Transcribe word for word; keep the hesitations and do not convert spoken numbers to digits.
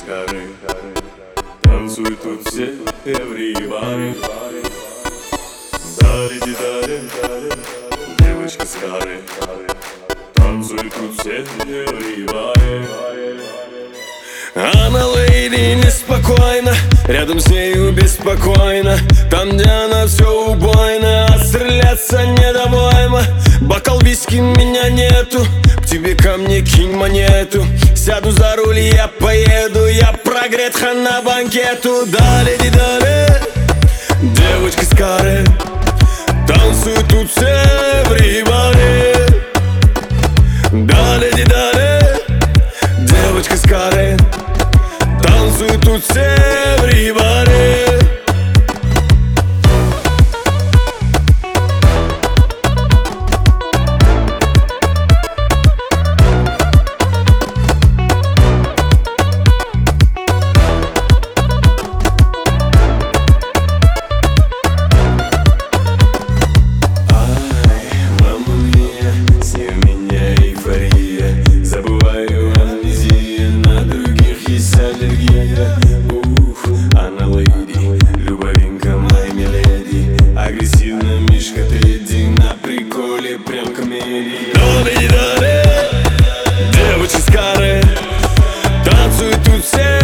кары. Танцуют тут все everybody. Дари, дари, девочка с кары. Танцуют тут все everybody. Она леди неспокойна, рядом с нею беспокойно. Там, где она все убойно, отстреляться недовольно. Бокал виски, меня нету, к тебе ко мне кинь монету. Сяду за руль, я поеду, я прогрет, хана банкету. Да, леди, да, девочка с кары. Танцуют тут все everybody. Да, леди, да, девочка с кары. Танцуют тут все everybody. Ух, она леди, любовинка моя миледи. Агрессивная мишка Тедди, на приколе прям комедии. Доли, доли, девочки с кары. Танцуют тут все